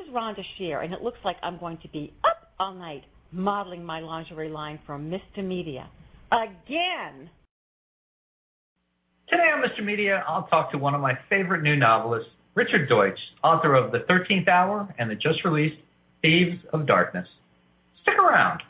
Rhonda Shear, and it looks like I'm going to be up all night modeling my lingerie line from Mr. Media. Again! Today on Mr. Media, I'll talk to one of my favorite new novelists, Richard Deutsch, author of The 13th Hour and the just-released Thieves of Darkness. Stick around.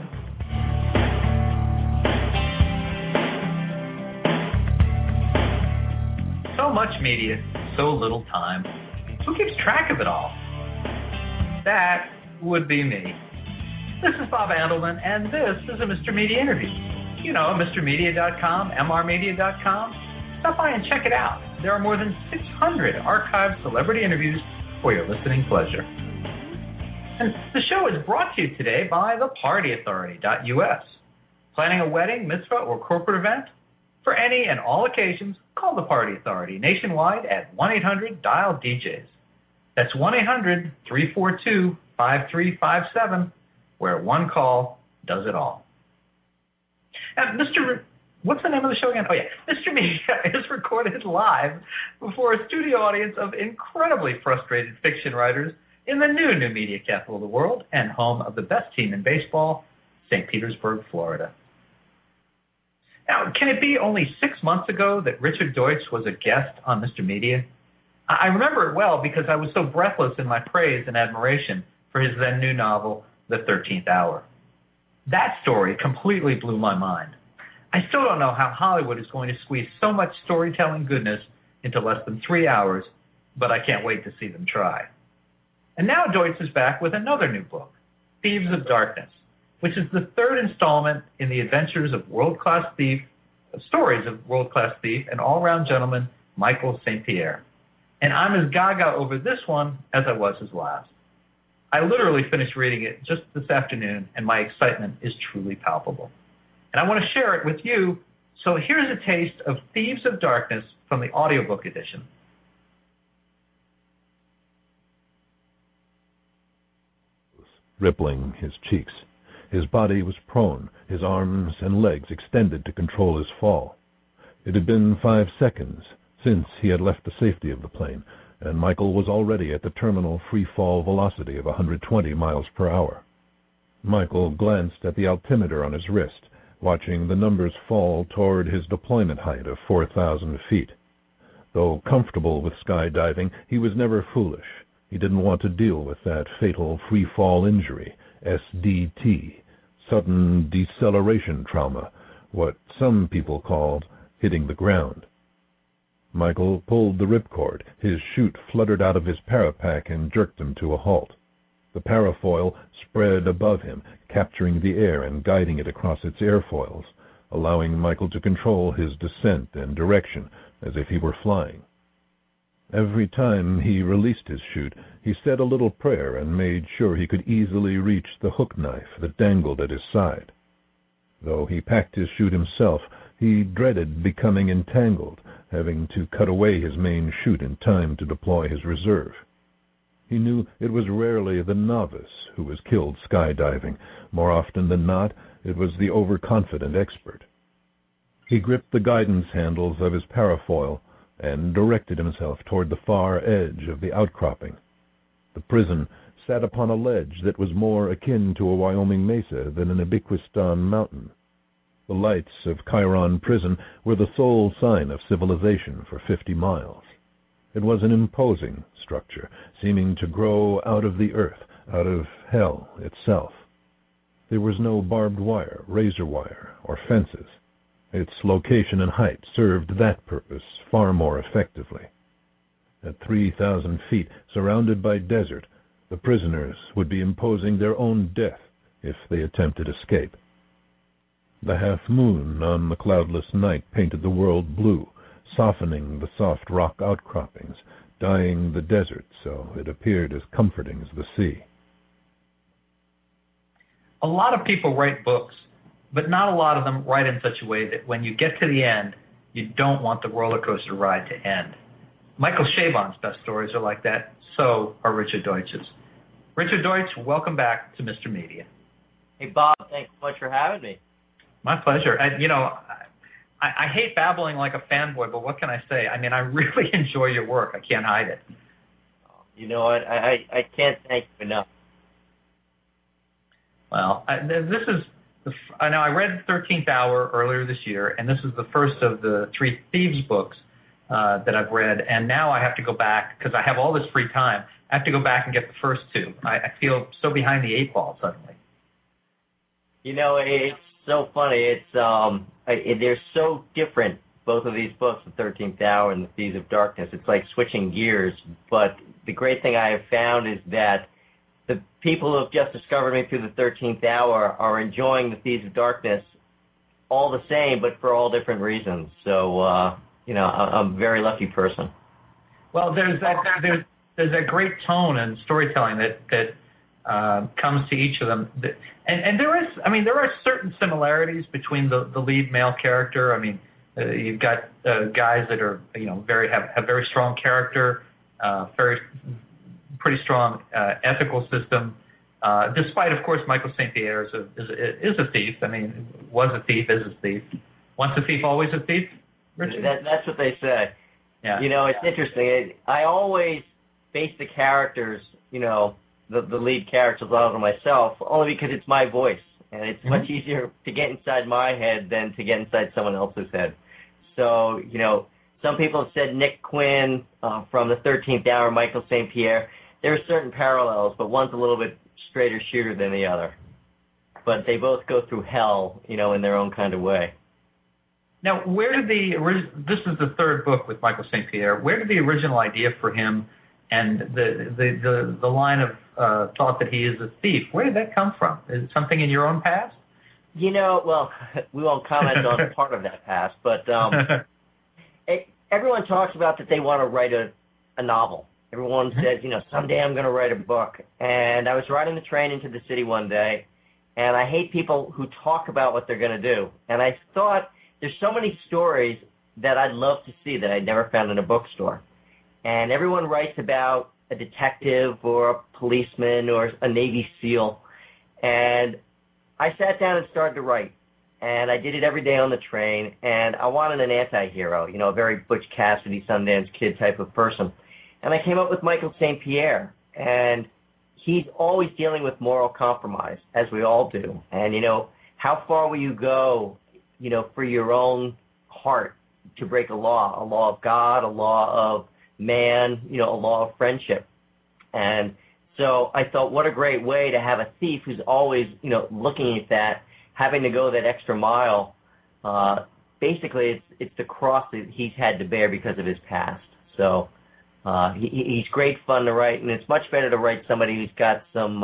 So much media, so little time. Who keeps track of it all? That would be me. This is Bob Andelman, and this is a Mr. Media interview. You know, MrMedia.com, MRMedia.com. Stop by and check it out. There are more than 600 archived celebrity interviews for your listening pleasure. And the show is brought to you today by thepartyauthority.us. Planning a wedding, mitzvah, or corporate event? For any and all occasions, call the Party Authority nationwide at 1-800-DIAL-DJs. That's 1-800-342-5357, where one call does it all. And what's the name of the show again? Oh, yeah. Mr. Media is recorded live before a studio audience of incredibly frustrated fiction writers in the new media capital of the world and home of the best team in baseball, St. Petersburg, Florida. Now, can it be only 6 months ago that Richard Deutsch was a guest on Mr. Media? I remember it well because I was so breathless in my praise and admiration for his then new novel, The 13th Hour. That story completely blew my mind. I still don't know how Hollywood is going to squeeze so much storytelling goodness into less than 3 hours, but I can't wait to see them try. And now Deutsch is back with another new book, Thieves of Darkness, which is the third installment in the adventures of stories of world-class thief and all-round gentleman Michael St. Pierre. And I'm as gaga over this one as I was his last. I literally finished reading it just this afternoon, and my excitement is truly palpable. And I want to share it with you, so here's a taste of Thieves of Darkness from the audiobook edition. Rippling his cheeks. His body was prone, his arms and legs extended to control his fall. It had been 5 seconds since he had left the safety of the plane, and Michael was already at the terminal free-fall velocity of 120 miles per hour. Michael glanced at the altimeter on his wrist, watching the numbers fall toward his deployment height of 4,000 feet. Though comfortable with skydiving, he was never foolish. He didn't want to deal with that fatal free-fall injury, SDT, sudden deceleration trauma, what some people called hitting the ground. Michael pulled the ripcord. His chute fluttered out of his parapack and jerked him to a halt. The parafoil spread above him, capturing the air and guiding it across its airfoils, allowing Michael to control his descent and direction as if he were flying. Every time he released his chute, he said a little prayer and made sure he could easily reach the hook knife that dangled at his side. Though he packed his chute himself, he dreaded becoming entangled, having to cut away his main chute in time to deploy his reserve. He knew it was rarely the novice who was killed skydiving. More often than not, it was the overconfident expert. He gripped the guidance handles of his parafoil and directed himself toward the far edge of the outcropping. The prison sat upon a ledge that was more akin to a Wyoming mesa than an Ubiquistan mountain. The lights of Chiron Prison were the sole sign of civilization for 50 miles. It was an imposing structure, seeming to grow out of the earth, out of hell itself. There was no barbed wire, razor wire, or fences. Its location and height served that purpose far more effectively. At 3,000 feet, surrounded by desert, the prisoners would be imposing their own death if they attempted escape. The half-moon on the cloudless night painted the world blue, softening the soft rock outcroppings, dyeing the desert so it appeared as comforting as the sea. A lot of people write books, but not a lot of them write in such a way that when you get to the end, you don't want the roller coaster ride to end. Michael Chabon's best stories are like that. So are Richard Deutsch's. Richard Deutsch, welcome back to Mr. Media. Hey, Bob, thanks so much for having me. My pleasure. I hate babbling like a fanboy, but what can I say? I mean, I really enjoy your work. I can't hide it. You know what? I can't thank you enough. Well, this is. I know I read 13th Hour earlier this year, and this is the first of the 3 Thieves books that I've read, and now I have to go back, because I have all this free time, I have to go back and get the first 2. I feel so behind the 8 ball suddenly. You know, it's so funny. They're so different, both of these books, The 13th Hour and The Thieves of Darkness. It's like switching gears, but the great thing I have found is that the people who have just discovered me through The 13th Hour are enjoying The Thieves of Darkness all the same, but for all different reasons. So, I'm a very lucky person. Well, there's that great tone and storytelling that comes to each of them, and there are certain similarities between the lead male character. I mean, you've got guys that are have very strong character, pretty strong ethical system. Despite, of course, Michael St. Pierre is a thief. I mean, was a thief, is a thief. Once a thief, always a thief. Richard? That's what they say. Yeah. It's interesting. I always base the characters, the lead characters out of myself, only because it's my voice, and it's much easier to get inside my head than to get inside someone else's head. So, some people have said Nick Quinn from The 13th Hour, Michael St. Pierre. There are certain parallels, but one's a little bit straighter shooter than the other. But they both go through hell, in their own kind of way. Now, where did this is the 3rd book with Michael St. Pierre. Where did the original idea for him and the line of thought that he is a thief, where did that come from? Is it something in your own past? Well, we won't comment on part of that past, but everyone talks about that they want to write a novel. Everyone says, someday I'm going to write a book. And I was riding the train into the city one day, and I hate people who talk about what they're going to do. And I thought, there's so many stories that I'd love to see that I never found in a bookstore. And everyone writes about a detective or a policeman or a Navy SEAL. And I sat down and started to write. And I did it every day on the train. And I wanted an anti-hero, a very Butch Cassidy, Sundance Kid type of person. And I came up with Michael St. Pierre. And he's always dealing with moral compromise, as we all do. And, how far will you go, for your own heart to break a law of God, a law of man, a law of friendship. And so I thought, what a great way to have a thief who's always, looking at that, having to go that extra mile. Basically, it's the cross that he's had to bear because of his past. So he's great fun to write, and it's much better to write somebody who's got some,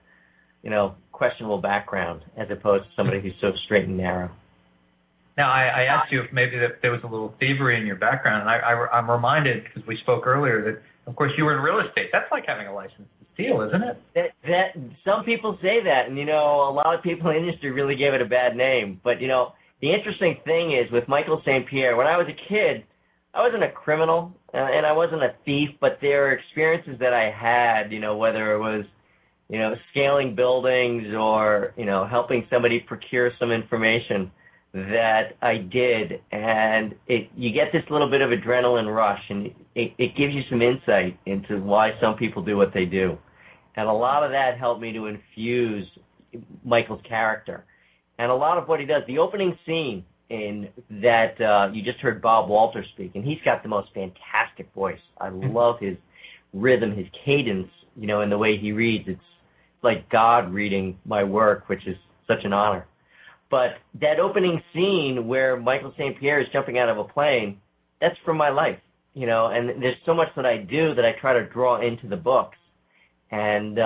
questionable background as opposed to somebody who's so straight and narrow. Now, I asked you if maybe that there was a little thievery in your background, and I'm reminded, because we spoke earlier, that, of course, you were in real estate. That's like having a license to steal, isn't it? That some people say that, and, a lot of people in the industry really gave it a bad name. But, the interesting thing is, with Michael St. Pierre, when I was a kid, I wasn't a criminal, and I wasn't a thief, but there are experiences that I had, whether it was, scaling buildings or, helping somebody procure some information that I did, and you get this little bit of adrenaline rush, and it gives you some insight into why some people do what they do. And a lot of that helped me to infuse Michael's character. And a lot of what he does, the opening scene in that you just heard Bob Walter speak, and he's got the most fantastic voice. I love his rhythm, his cadence, and the way he reads. It's like God reading my work, which is such an honor. But that opening scene where Michael St. Pierre is jumping out of a plane, that's from my life, and there's so much that I do that I try to draw into the books. And,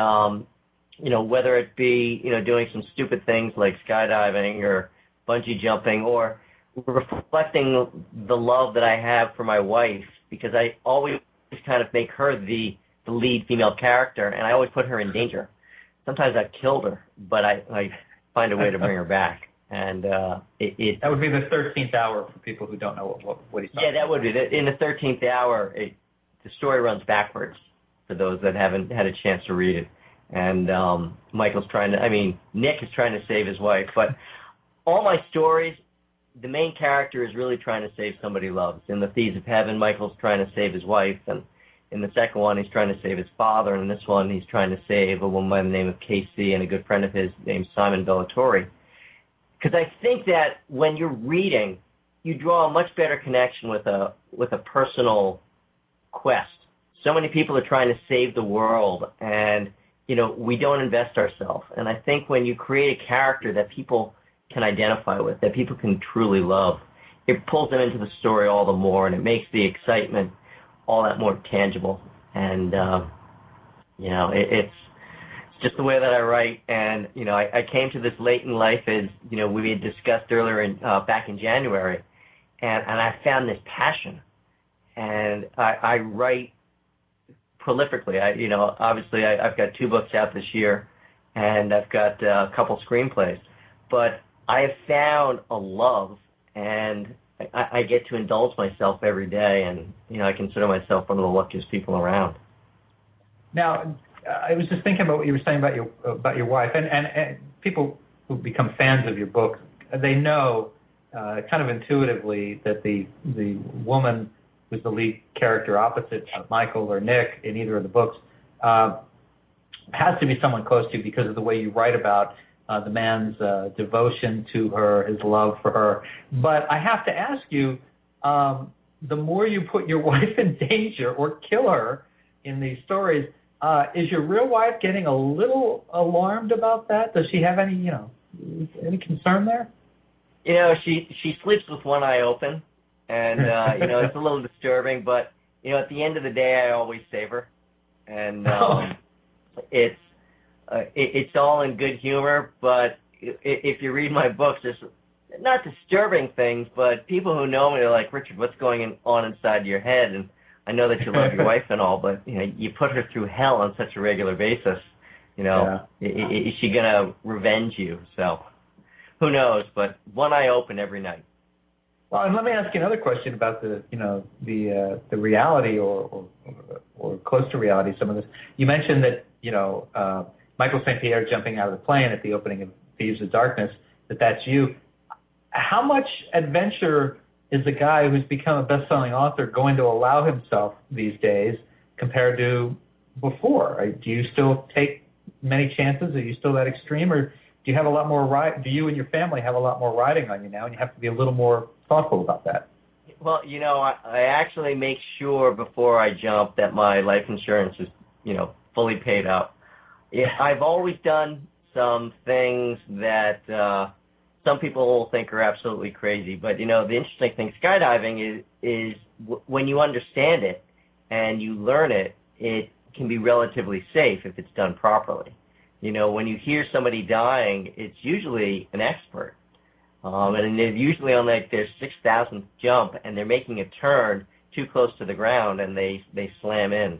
whether it be, doing some stupid things like skydiving or bungee jumping or reflecting the love that I have for my wife, because I always kind of make her the lead female character, and I always put her in danger. Sometimes I've killed her, but I find a way to bring her back. And that would be the 13th Hour for people who don't know what he's talking about. Yeah, that would be. In the 13th Hour, the story runs backwards for those that haven't had a chance to read it. And Nick is trying to save his wife. But all my stories, the main character is really trying to save somebody he loves. In The Thieves of Heaven, Michael's trying to save his wife. And In the second one, he's trying to save his father, and in this one, he's trying to save a woman by the name of Casey and a good friend of his named Simon Bellatori. Because I think that when you're reading, you draw a much better connection with a personal quest. So many people are trying to save the world, and we don't invest ourselves. And I think when you create a character that people can identify with, that people can truly love, it pulls them into the story all the more, and it makes the excitement all that more tangible. And it's just the way that I write. And I came to this late in life, as we had discussed earlier back in January, and I found this passion, and I write prolifically. Obviously I've got 2 books out this year, and I've got a couple screenplays, but I have found a love, and I get to indulge myself every day, and I consider myself one of the luckiest people around. Now, I was just thinking about what you were saying about your wife, and people who become fans of your book, they know kind of intuitively that the woman who's the lead character opposite Michael or Nick in either of the books has to be someone close to you because of the way you write about the man's devotion to her, his love for her. But I have to ask you, the more you put your wife in danger or kill her in these stories, is your real wife getting a little alarmed about that? Does she have any concern there? She sleeps with one eye open, and it's a little disturbing. But at the end of the day, I always save her, and it's all in good humor. But if you read my books, there's not disturbing things, but people who know me are like, Richard, what's going on inside your head? And I know that you love your wife and all, but you put her through hell on such a regular basis. Is she gonna revenge you? So who knows? But one eye open every night. Well, and let me ask you another question about the reality or close to reality. Some of this you mentioned that Michael St. Pierre jumping out of the plane at the opening of Thieves of Darkness. That's you. How much adventure is a guy who's become a best-selling author going to allow himself these days compared to before? Do you still take many chances? Are you still that extreme, or do you have a lot more do you and your family have a lot more riding on you now, and you have to be a little more thoughtful about that? Well, I actually make sure before I jump that my life insurance is, fully paid up. I've always done some things that some people will think are absolutely crazy, but the interesting thing, skydiving is when you understand it and you learn it, it can be relatively safe if it's done properly. When you hear somebody dying, it's usually an expert, and they're usually on their 6,000th jump, and they're making a turn too close to the ground, and they slam in.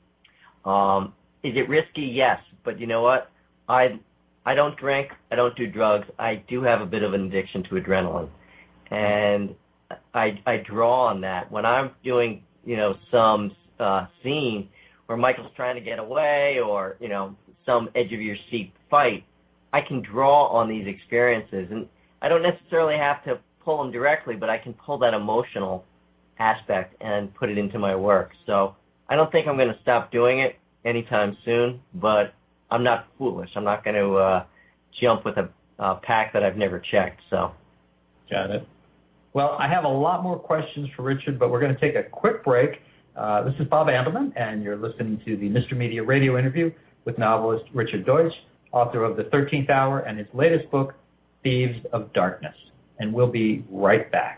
Is it risky? Yes, but you know what? I don't drink. I don't do drugs. I do have a bit of an addiction to adrenaline, and I draw on that when I'm doing, some scene where Michael's trying to get away, or some edge of your seat fight. I can draw on these experiences, and I don't necessarily have to pull them directly, but I can pull that emotional aspect and put it into my work. So I don't think I'm going to stop doing it anytime soon, but I'm not foolish. I'm not going to jump with a pack that I've never checked. So, got it. Well, I have a lot more questions for Richard, but we're going to take a quick break. This is Bob Ambleman, and you're listening to the Mr. Media radio interview with novelist Richard Deutsch, author of The 13th Hour and his latest book, Thieves of Darkness. And we'll be right back.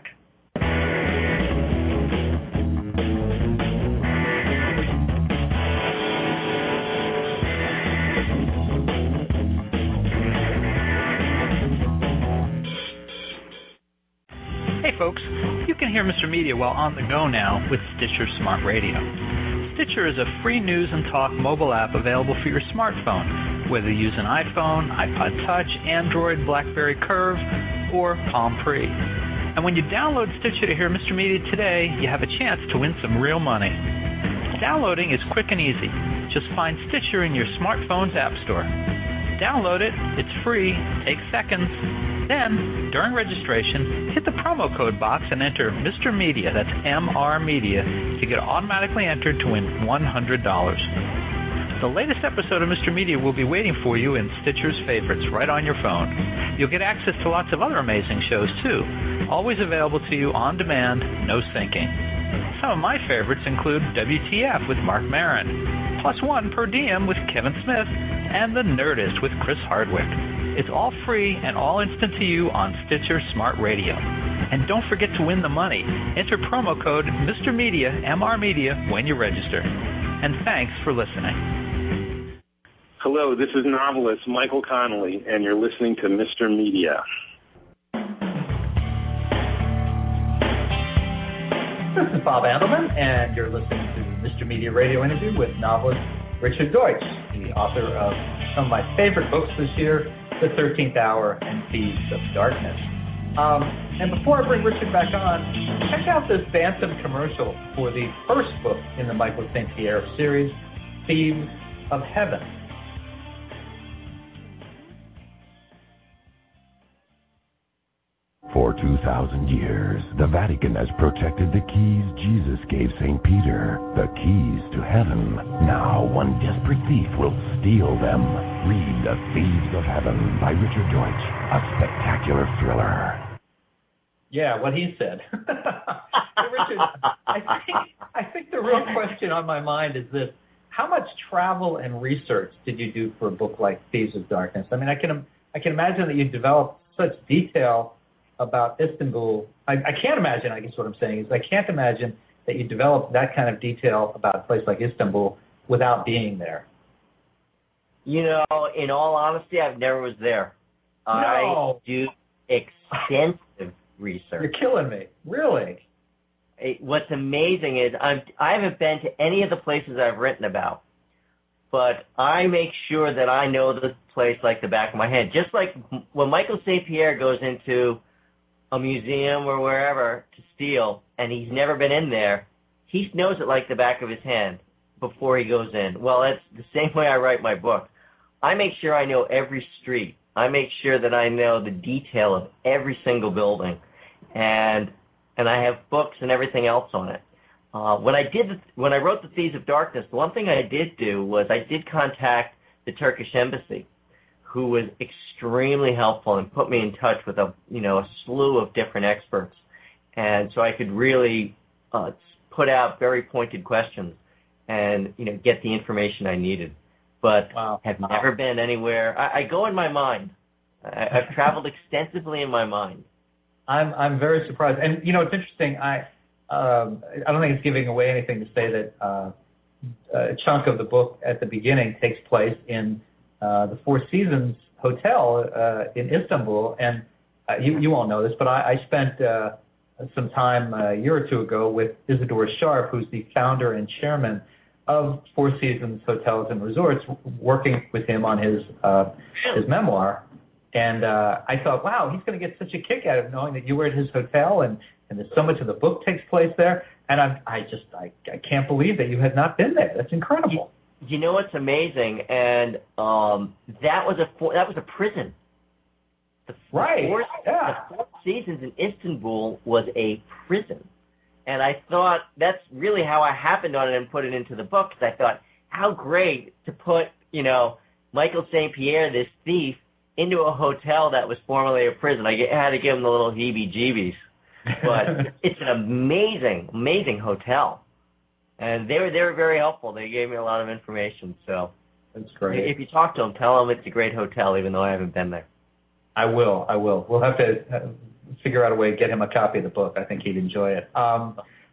Folks, you can hear Mr. Media while on the go now with Stitcher Smart Radio. Stitcher is a free news and talk mobile app available for your smartphone, whether you use an iPhone, iPod Touch, Android, BlackBerry Curve, or Palm Pre. And when you download Stitcher to hear Mr. Media today, you have a chance to win some real money. Downloading is quick and easy. Just find Stitcher in your smartphone's app store. Download it. It's free. Takes seconds. Then, during registration, hit the promo code box and enter Mr. Media, that's MR Media, to get automatically entered to win $100. The latest episode of Mr. Media will be waiting for you in Stitcher's Favorites right on your phone. You'll get access to lots of other amazing shows, too, always available to you on demand, no syncing. Some of my favorites include WTF with Mark Maron, Plus One Per Diem with Kevin Smith, and The Nerdist with Chris Hardwick. It's all free and all instant to you on Stitcher Smart Radio. And don't forget to win the money. Enter promo code Mr. Media, MR Media, when you register. And thanks for listening. Hello, this is novelist Michael Connelly, and you're listening to Mr. Media. This is Bob Andelman, and you're listening to Mr. Media Radio interview with novelist Richard Deutsch, the author of some of my favorite books this year, The 13th Hour and Thieves of Darkness. And before I bring Richard back on, check out this Bantam commercial for the first book in the Michael St. Pierre series, Thieves of Heaven. For 2,000 years, the Vatican has protected the keys Jesus gave St. Peter, the keys to heaven. Now, one desperate thief will steal them. Read The Thieves of Heaven by Richard Deutsch, a spectacular thriller. Yeah, what he said. Hey, Richard, I think the real question on my mind is this. How much travel and research did you do for a book like Thieves of Darkness? I mean, I can imagine that you developed such detail about Istanbul. I can't imagine, I guess what I'm saying is I can't imagine that you developed that kind of detail about a place like Istanbul without being there. You know, in all honesty, I've never was there. No. I do extensive research. You're killing me. Really? What's amazing is I haven't been to any of the places I've written about, but I make sure that I know the place like the back of my hand. Just like when Michael St. Pierre goes into a museum or wherever to steal, and he's never been in there, he knows it like the back of his hand before he goes in. Well, that's the same way I write my book. I make sure I know every street. I make sure that I know the detail of every single building, and I have books and everything else on it. When I wrote The Thieves of Darkness, the one thing I did do was I did contact the Turkish embassy, who was extremely helpful and put me in touch with a slew of different experts, and so I could really put out very pointed questions and get the information I needed. But have never been anywhere. I go in my mind. I've traveled extensively in my mind. I'm very surprised, and it's interesting. I don't think it's giving away anything to say that a chunk of the book at the beginning takes place in the Four Seasons Hotel in Istanbul, and you all know this, but I spent some time a year or two ago with Isidore Sharp, who's the founder and chairman of Four Seasons Hotels and Resorts, working with him on his memoir. And I thought, wow, he's going to get such a kick out of knowing that you were at his hotel, and that so much of the book takes place there. And I can't believe that you had not been there. That's incredible. You know what's amazing? And that was a prison. The Four Seasons in Istanbul was a prison. And I thought that's really how I happened on it and put it into the book, because I thought, how great to put, Michael St. Pierre, this thief, into a hotel that was formerly a prison. I had to give him the little heebie-jeebies. But it's an amazing, amazing hotel. And they were very helpful. They gave me a lot of information. So that's great. If you talk to them, tell them it's a great hotel, even though I haven't been there. I will. We'll have to figure out a way to get him a copy of the book. I think he'd enjoy it. Are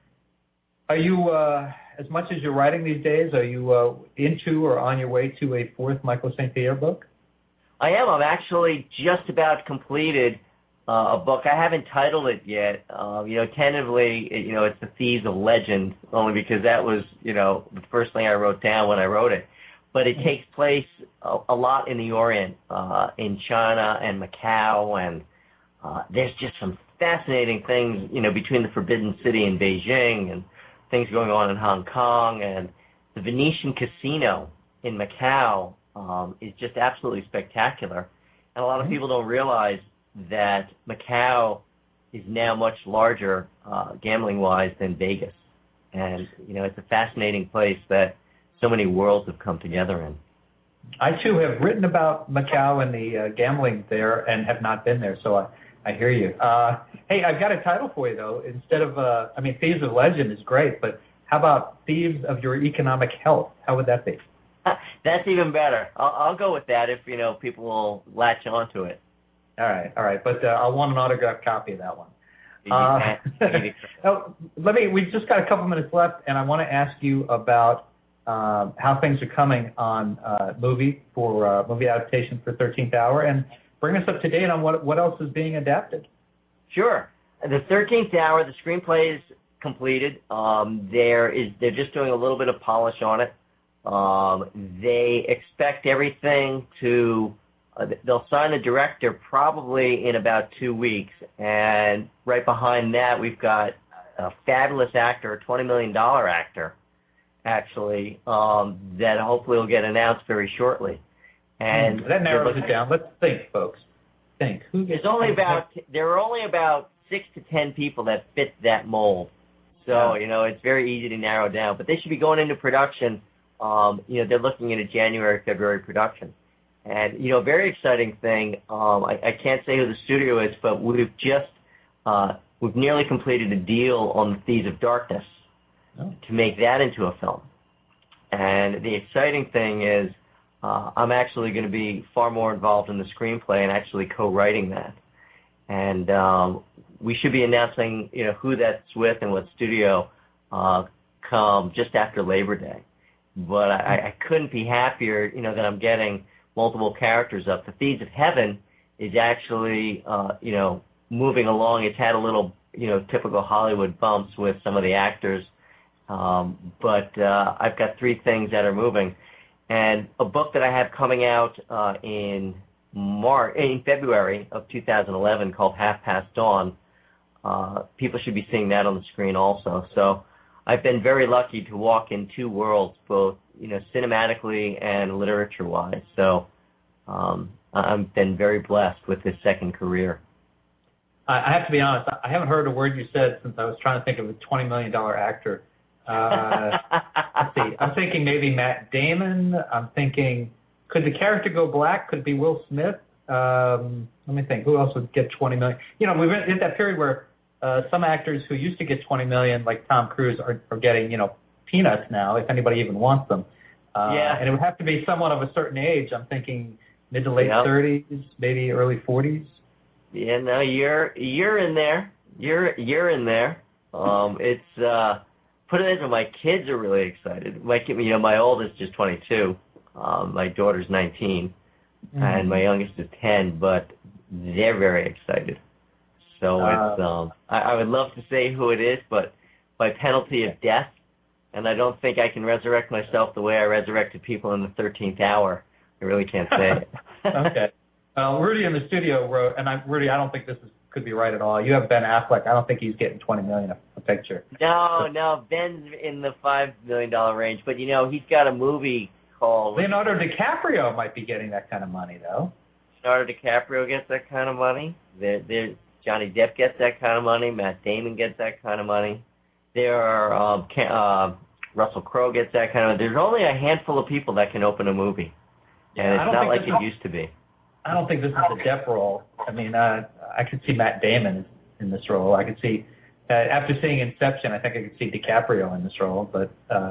you, as much as you're writing these days, are you into or on your way to a fourth Michael St. Pierre book? I am. I'm actually just about completed a book. I haven't titled it yet. Tentatively, it's The Thieves of Legend, only because that was, the first thing I wrote down when I wrote it. But it takes place a lot in the Orient, in China and Macau, and there's just some fascinating things, between the Forbidden City and Beijing, and things going on in Hong Kong, and the Venetian Casino in Macau is just absolutely spectacular. And a lot of people don't realize that Macau is now much larger gambling-wise than Vegas. And, it's a fascinating place that so many worlds have come together in. I, too, have written about Macau and the gambling there and have not been there, so I hear you. Hey, I've got a title for you, though. Instead of, Thieves of Legend is great, but how about Thieves of Your Economic Health? How would that be? That's even better. I'll go with that if, people will latch onto it. All right. But I want an autographed copy of that one. We've just got a couple minutes left, and I want to ask you about how things are coming on movie adaptation for 13th Hour, and bring us up to date on what else is being adapted. Sure. The 13th Hour, the screenplay is completed. They're just doing a little bit of polish on it. They expect everything to. They'll sign the director probably in about 2 weeks, and right behind that we've got a fabulous actor, a $20 million actor, actually, that hopefully will get announced very shortly. And that narrows it down. Let's think, folks. Think. There are only about 6 to 10 people that fit that mold, so it's very easy to narrow down. But they should be going into production. They're looking at a January, February production. And, a very exciting thing, I can't say who the studio is, but we've nearly completed a deal on the Thieves of Darkness to make that into a film. And the exciting thing is I'm actually going to be far more involved in the screenplay and actually co-writing that. And we should be announcing, who that's with and what studio come just after Labor Day. But I couldn't be happier, that I'm getting multiple characters up. The Thieves of Heaven is actually, moving along. It's had a little, typical Hollywood bumps with some of the actors. But I've got 3 things that are moving. And a book that I have coming out in February of 2011 called Half Past Dawn. People should be seeing that on the screen also. So I've been very lucky to walk in 2 worlds, both cinematically and literature-wise. So I've been very blessed with this second career. I have to be honest. I haven't heard a word you said since I was trying to think of a $20 million actor. Let's see. I'm thinking maybe Matt Damon. I'm thinking, could the character go black? Could it be Will Smith? Let me think. Who else would get $20 million? We've been in that period where some actors who used to get $20 million, like Tom Cruise, are getting, peanuts now, if anybody even wants them. And it would have to be someone of a certain age. I'm thinking mid to late 30s, maybe early 40s. Yeah, no, you're in there. You're in there. It's put it this way, my kids are really excited. My oldest is 22. My daughter's 19, and my youngest is 10. But they're very excited. So it's I would love to say who it is, but by penalty of death. And I don't think I can resurrect myself the way I resurrected people in the 13th Hour. I really can't say it. Okay. Rudy in the studio wrote, and Rudy, I don't think this could be right at all. You have Ben Affleck. I don't think he's getting $20 million a picture. No, Ben's in the $5 million range. But, he's got a movie called... Leonardo DiCaprio might be getting that kind of money, though. Leonardo DiCaprio gets that kind of money. Johnny Depp gets that kind of money. Matt Damon gets that kind of money. There are Russell Crowe gets that kind of. There's only a handful of people that can open a movie, and it's not like it used to be. I don't think this is a Depp role. I mean, I could see Matt Damon in this role. I could see after seeing Inception, I think I could see DiCaprio in this role. But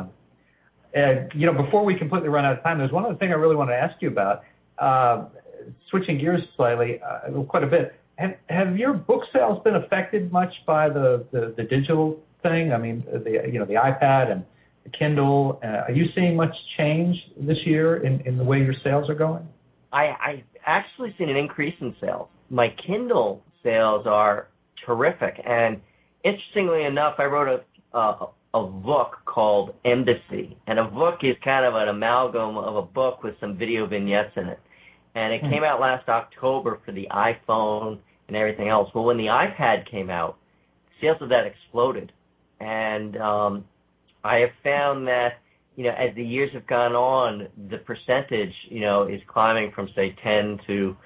before we completely run out of time, there's one other thing I really want to ask you about. Switching gears slightly, quite a bit. Have your book sales been affected much by the digital thing? I mean, the iPad and the Kindle. Are you seeing much change this year in the way your sales are going? I've actually seen an increase in sales. My Kindle sales are terrific, and interestingly enough, I wrote a book called Embassy, and a book is kind of an amalgam of a book with some video vignettes in it. And it came out last October for the iPhone and everything else. Well, when the iPad came out, sales of that exploded. And I have found that, as the years have gone on, the percentage, is climbing from, say, 10 to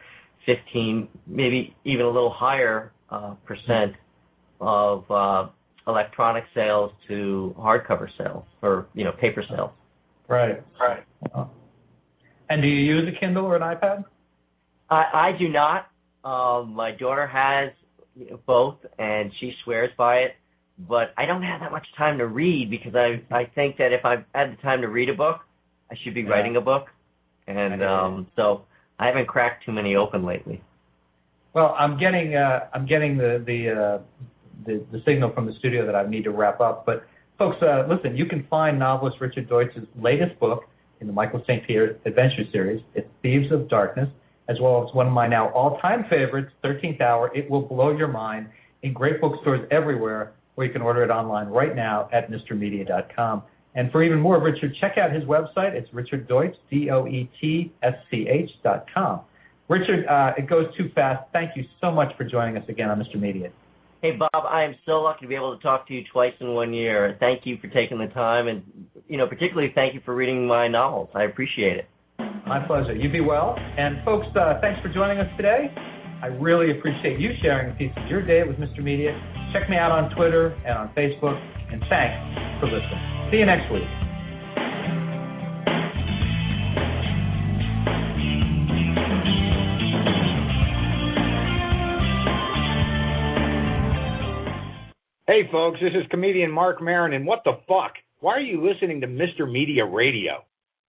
15, maybe even a little higher percent of electronic sales to hardcover sales or paper sales. Right. And do you use a Kindle or an iPad? I do not. My daughter has both, and she swears by it. But I don't have that much time to read because I think that if I had the time to read a book, I should be writing a book, and so I haven't cracked too many open lately. Well, I'm getting the signal from the studio that I need to wrap up. But folks, listen, you can find novelist Richard Deutsch's latest book in the Michael St. Pierre Adventure Series. It's Thieves of Darkness, as well as one of my now all-time favorites, 13th Hour. It will blow your mind in great bookstores everywhere, or you can order it online right now at MrMedia.com. And for even more of Richard, check out his website. It's Richard Deutsch, DOETSCH.com. Richard, it goes too fast. Thank you so much for joining us again on Mr. Media. Hey, Bob, I am so lucky to be able to talk to you twice in 1 year. Thank you for taking the time, and particularly thank you for reading my novels. I appreciate it. My pleasure. You be well. And folks, thanks for joining us today. I really appreciate you sharing a piece of your day with Mr. Media. Check me out on Twitter and on Facebook, and thanks for listening. See you next week. Hey, folks, this is comedian Mark Maron, and what the fuck? Why are you listening to Mr. Media Radio?